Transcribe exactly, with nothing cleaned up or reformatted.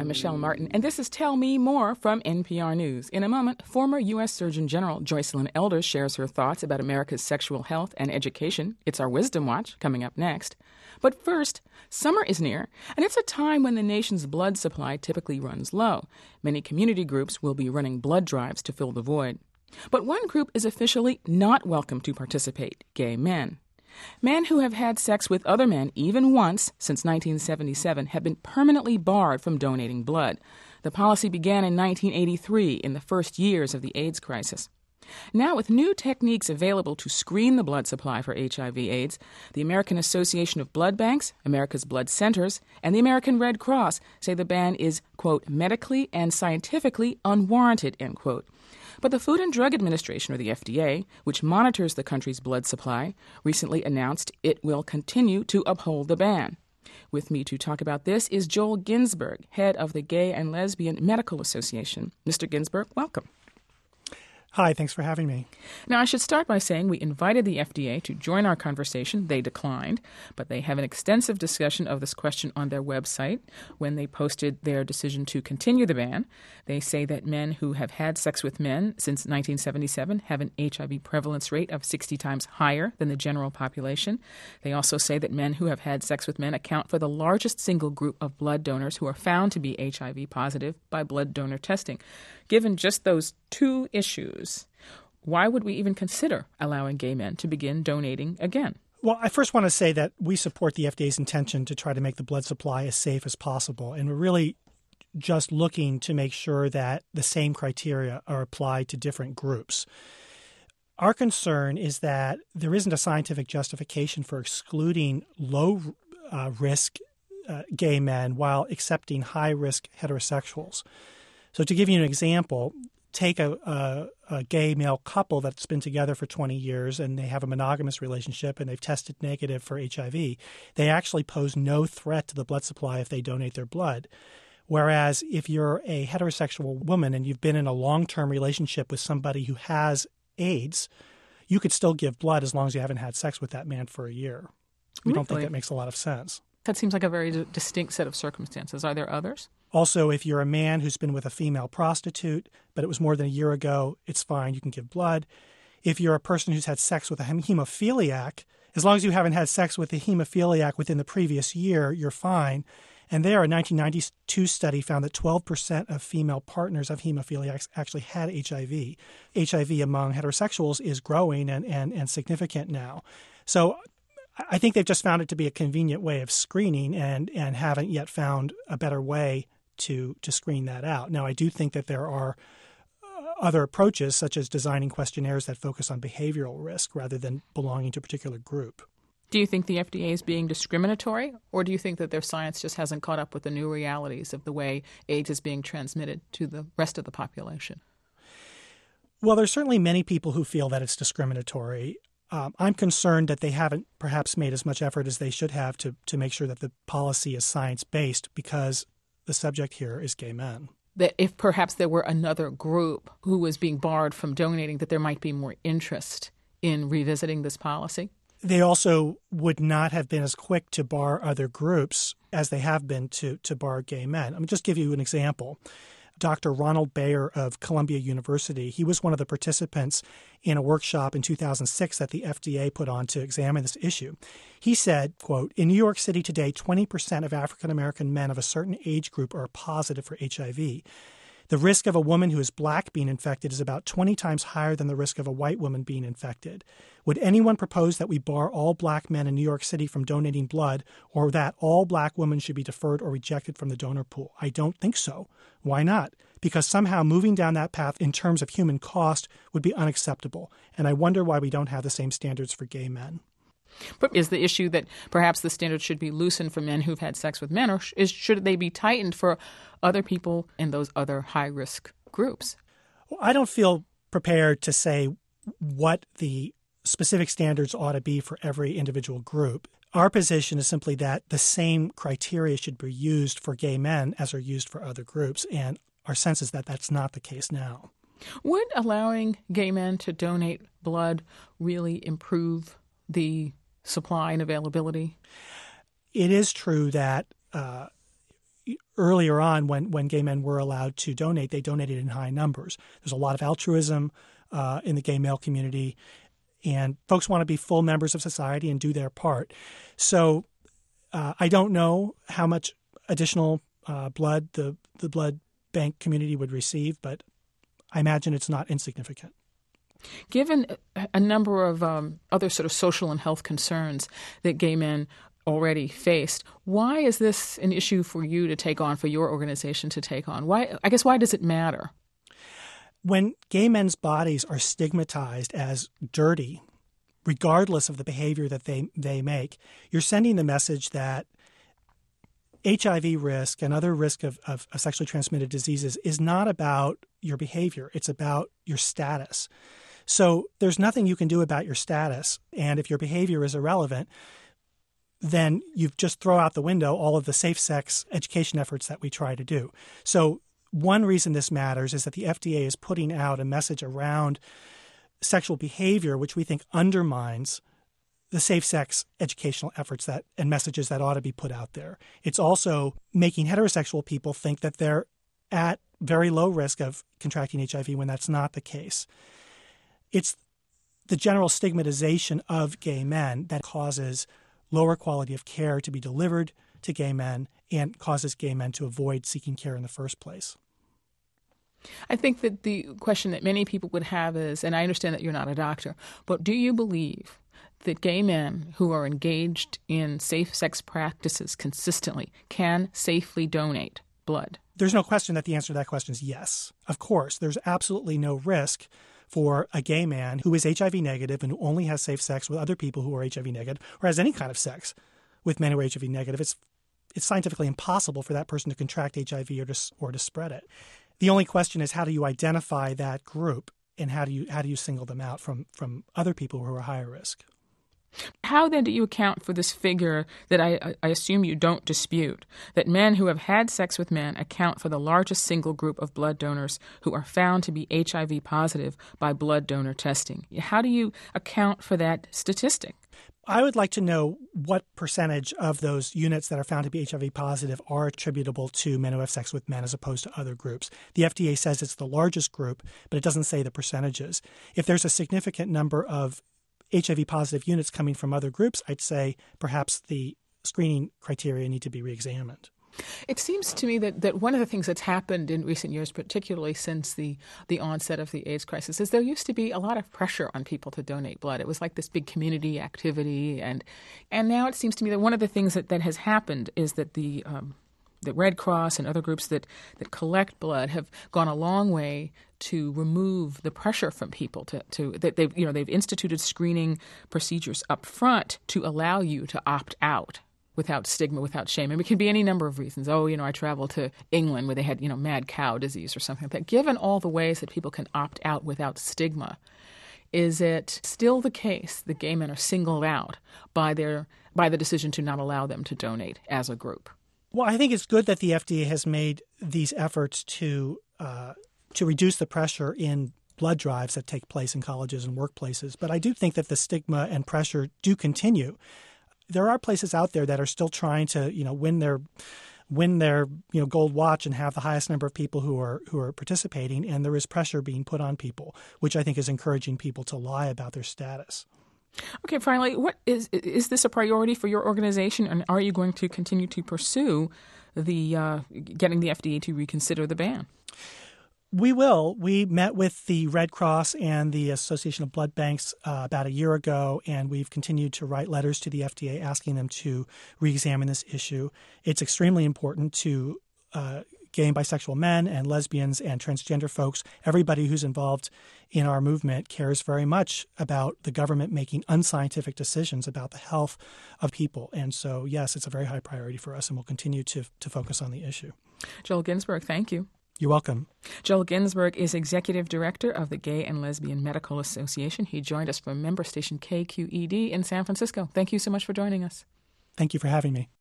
Michelle Martin, and this is Tell Me More from N P R News. In a moment, former U S Surgeon General Joycelyn Elders shares her thoughts about America's sexual health and education. It's our Wisdom Watch coming up next. But first, summer is near, and it's a time when the nation's blood supply typically runs low. Many community groups will be running blood drives to fill the void. But one group is officially not welcome to participate: gay men. Men who have had sex with other men even once since nineteen seventy-seven have been permanently barred from donating blood. The policy began in nineteen eighty-three, in the first years of the AIDS crisis. Now, with new techniques available to screen the blood supply for H I V AIDS, the American Association of Blood Banks, America's Blood Centers, and the American Red Cross say the ban is, quote, medically and scientifically unwarranted, end quote. But the Food and Drug Administration, or the F D A, which monitors the country's blood supply, recently announced it will continue to uphold the ban. With me to talk about this is Joel Ginsberg, head of the Gay and Lesbian Medical Association. Mister Ginsberg, welcome. Hi, thanks for having me. Now, I should start by saying we invited the F D A to join our conversation. They declined, but they have an extensive discussion of this question on their website when they posted their decision to continue the ban. They say that men who have had sex with men since nineteen seventy-seven have an H I V prevalence rate of sixty times higher than the general population. They also say that men who have had sex with men account for the largest single group of blood donors who are found to be H I V positive by blood donor testing. Given just those two issues, why would we even consider allowing gay men to begin donating again? Well, I first want to say that we support the F D A's intention to try to make the blood supply as safe as possible. And we're really just looking to make sure that the same criteria are applied to different groups. Our concern is that there isn't a scientific justification for excluding low-risk uh, uh, gay men while accepting high-risk heterosexuals. So to give you an example, take a, a, a gay male couple that's been together for twenty years and they have a monogamous relationship and they've tested negative for H I V. They actually pose no threat to the blood supply if they donate their blood. Whereas if you're a heterosexual woman and you've been in a long-term relationship with somebody who has AIDS, you could still give blood as long as you haven't had sex with that man for a year. We Really? don't think that makes a lot of sense. That seems like a very d- distinct set of circumstances. Are there others? Also, if you're a man who's been with a female prostitute, but it was more than a year ago, it's fine. You can give blood. If you're a person who's had sex with a hemophiliac, as long as you haven't had sex with a hemophiliac within the previous year, you're fine. And there, a nineteen ninety-two study found that twelve percent of female partners of hemophiliacs actually had H I V. H I V among heterosexuals is growing and, and, and significant now. So I think they've just found it to be a convenient way of screening and, and haven't yet found a better way to to screen that out. Now, I do think that there are other approaches, such as designing questionnaires that focus on behavioral risk rather than belonging to a particular group. Do you think the F D A is being discriminatory, or do you think that their science just hasn't caught up with the new realities of the way AIDS is being transmitted to the rest of the population? Well, there's certainly many people who feel that it's discriminatory. Um, I'm concerned that they haven't perhaps made as much effort as they should have to, to make sure that the policy is science-based because the subject here is gay men. That if perhaps there were another group who was being barred from donating, that there might be more interest in revisiting this policy? They also would not have been as quick to bar other groups as they have been to, to bar gay men. Let me just give you an example. Doctor Ronald Bayer of Columbia University, he was one of the participants in a workshop in two thousand six that the F D A put on to examine this issue. He said, quote, "In New York City today, twenty percent of African-American men of a certain age group are positive for H I V. The risk of a woman who is black being infected is about twenty times higher than the risk of a white woman being infected. Would anyone propose that we bar all black men in New York City from donating blood, or that all black women should be deferred or rejected from the donor pool? I don't think so. Why not? Because somehow moving down that path in terms of human cost would be unacceptable. And I wonder why we don't have the same standards for gay men." But is the issue that perhaps the standards should be loosened for men who've had sex with men, or is, should they be tightened for other people in those other high-risk groups? Well, I don't feel prepared to say what the specific standards ought to be for every individual group. Our position is simply that the same criteria should be used for gay men as are used for other groups, and our sense is that that's not the case now. Would allowing gay men to donate blood really improve the supply and availability? It is true that uh, earlier on, when, when gay men were allowed to donate, they donated in high numbers. There's a lot of altruism uh, in the gay male community, and folks want to be full members of society and do their part. So uh, I don't know how much additional uh, blood the, the blood bank community would receive, but I imagine it's not insignificant. Given a number of um, other sort of social and health concerns that gay men already faced, why is this an issue for you to take on, for your organization to take on? Why? I guess why does it matter? When gay men's bodies are stigmatized as dirty, regardless of the behavior that they, they make, you're sending the message that H I V risk and other risk of, of, of sexually transmitted diseases is not about your behavior. It's about your status. So there's nothing you can do about your status. And if your behavior is irrelevant, then you just throw out the window all of the safe sex education efforts that we try to do. So one reason this matters is that the F D A is putting out a message around sexual behavior, which we think undermines the safe sex educational efforts that and messages that ought to be put out there. It's also making heterosexual people think that they're at very low risk of contracting H I V when that's not the case. It's the general stigmatization of gay men that causes lower quality of care to be delivered to gay men and causes gay men to avoid seeking care in the first place. I think that the question that many people would have is, and I understand that you're not a doctor, but do you believe that gay men who are engaged in safe sex practices consistently can safely donate blood? There's no question that the answer to that question is yes. Of course, there's absolutely no risk for a gay man who is H I V negative and who only has safe sex with other people who are H I V negative, or has any kind of sex with men who are H I V negative. It's it's scientifically impossible for that person to contract H I V or to or to spread it. The only question is, how do you identify that group, and how do you how do you single them out from from other people who are higher risk? How then do you account for this figure that I, I assume you don't dispute, that men who have had sex with men account for the largest single group of blood donors who are found to be H I V positive by blood donor testing? How do you account for that statistic? I would like to know what percentage of those units that are found to be H I V positive are attributable to men who have sex with men as opposed to other groups. The F D A says it's the largest group, but it doesn't say the percentages. If there's a significant number of H I V positive units coming from other groups, I'd say perhaps the screening criteria need to be reexamined. It seems to me that, that one of the things that's happened in recent years, particularly since the, the onset of the AIDS crisis, is there used to be a lot of pressure on people to donate blood. It was like this big community activity. And and now it seems to me that one of the things that, that has happened is that the um, the Red Cross and other groups that, that collect blood have gone a long way to remove the pressure from people to, to that they've you know they've instituted screening procedures up front to allow you to opt out without stigma, without shame. And it can be any number of reasons. Oh, you know, I traveled to England where they had, you know, mad cow disease or something like that. Given all the ways that people can opt out without stigma, is it still the case that gay men are singled out by their by the decision to not allow them to donate as a group? Well, I think it's good that the F D A has made these efforts to uh, to reduce the pressure in blood drives that take place in colleges and workplaces. But I do think that the stigma and pressure do continue. There are places out there that are still trying to, you know, win their win their you know gold watch and have the highest number of people who are who are participating, and there is pressure being put on people, which I think is encouraging people to lie about their status. Okay, finally, what is is this a priority for your organization, and are you going to continue to pursue the uh, getting the F D A to reconsider the ban? We will. We met with the Red Cross and the Association of Blood Banks uh, about a year ago, and we've continued to write letters to the F D A asking them to re-examine this issue. It's extremely important to uh, gay and bisexual men and lesbians and transgender folks. Everybody who's involved in our movement cares very much about the government making unscientific decisions about the health of people. And so, yes, it's a very high priority for us, and we'll continue to to focus on the issue. Joel Ginsberg, thank you. You're welcome. Joel Ginsberg is Executive Director of the Gay and Lesbian Medical Association. He joined us from member station K Q E D in San Francisco. Thank you so much for joining us. Thank you for having me.